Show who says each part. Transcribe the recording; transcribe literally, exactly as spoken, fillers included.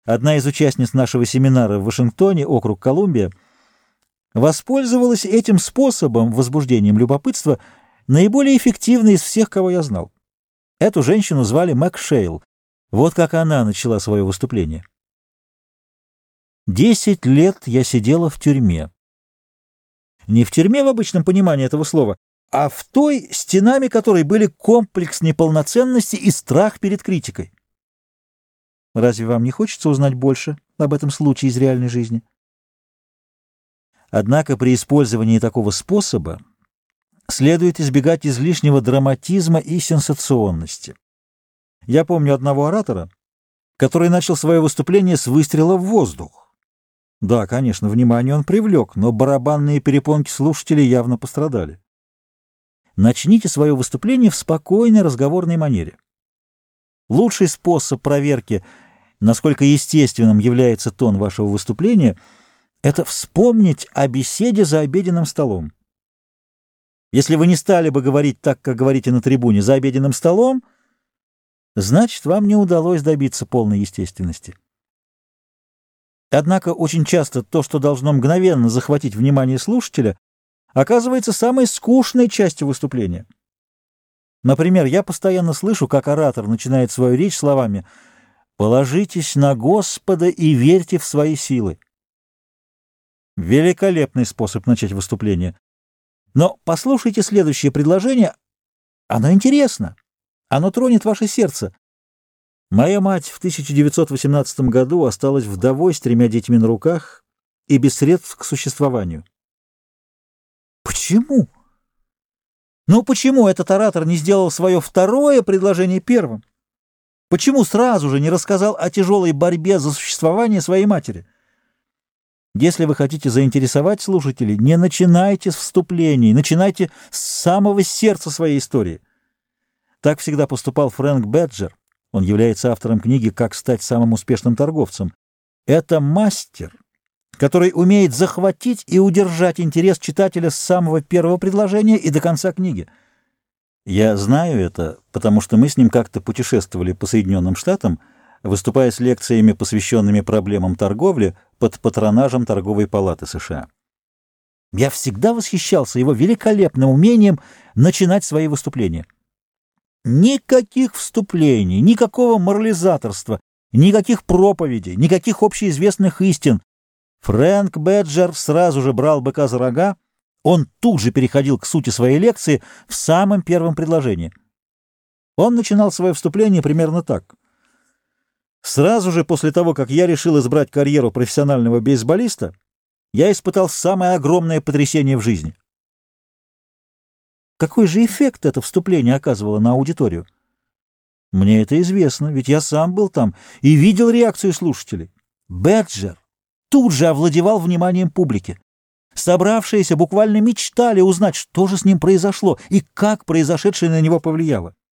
Speaker 1: Одна из участниц нашего семинара в Вашингтоне, округ Колумбия, воспользовалась этим способом, возбуждением любопытства, наиболее эффективно из всех, кого я знал. Эту женщину звали Мэг Шейл. Вот как она начала свое выступление. Десять лет я сидела в тюрьме. Не в тюрьме в обычном понимании этого слова, а в той, стенами которой были комплекс неполноценности и страх перед критикой. Разве вам не хочется узнать больше об этом случае из реальной жизни? Однако при использовании такого способа следует избегать излишнего драматизма и сенсационности. Я помню одного оратора, который начал свое выступление с выстрела в воздух. Да, конечно, внимание он привлек, но барабанные перепонки слушателей явно пострадали. Начните свое выступление в спокойной разговорной манере. Лучший способ проверки, насколько естественным является тон вашего выступления, это вспомнить о беседе за обеденным столом. Если вы не стали бы говорить так, как говорите на трибуне, за обеденным столом, значит, вам не удалось добиться полной естественности. Однако очень часто то, что должно мгновенно захватить внимание слушателя, оказывается самой скучной частью выступления. Например, я постоянно слышу, как оратор начинает свою речь словами «Положитесь на Господа и верьте в свои силы». Великолепный способ начать выступление. Но послушайте следующее предложение. Оно интересно. Оно тронет ваше сердце. Моя мать в тысяча девятьсот восемнадцатом году осталась вдовой с тремя детьми на руках и без средств к существованию. Почему? Ну почему этот оратор не сделал свое второе предложение первым? Почему сразу же не рассказал о тяжелой борьбе за существование своей матери? Если вы хотите заинтересовать слушателей, не начинайте с вступлений, начинайте с самого сердца своей истории. Так всегда поступал Фрэнк Бэджер. Он является автором книги «Как стать самым успешным торговцем». Это мастер, который умеет захватить и удержать интерес читателя с самого первого предложения и до конца книги. Я знаю это, потому что мы с ним как-то путешествовали по Соединенным Штатам, выступая с лекциями, посвященными проблемам торговли под патронажем Торговой палаты США. Я всегда восхищался его великолепным умением начинать свои выступления. Никаких вступлений, никакого морализаторства, никаких проповедей, никаких общеизвестных истин. Фрэнк Бэджер сразу же брал быка за рога, он тут же переходил к сути своей лекции в самом первом предложении. Он начинал свое вступление примерно так. Сразу же после того, как я решил избрать карьеру профессионального бейсболиста, я испытал самое огромное потрясение в жизни. Какой же эффект это вступление оказывало на аудиторию? Мне это известно, ведь я сам был там и видел реакцию слушателей. Бэджер тут же овладевал вниманием публики. Собравшиеся буквально мечтали узнать, что же с ним произошло и как произошедшее на него повлияло.